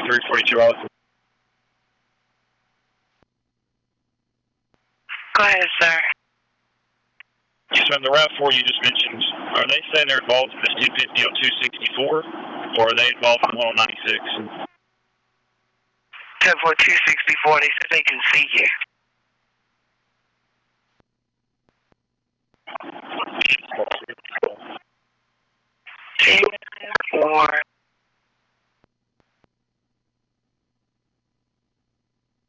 342 Alpha. Go ahead, sir. Yes, ma'am. The route 4 you just mentioned, are they saying they're involved in this 250 on 264, or are they involved in 1 on 96? 10-4 264, they said they can see you. 10-4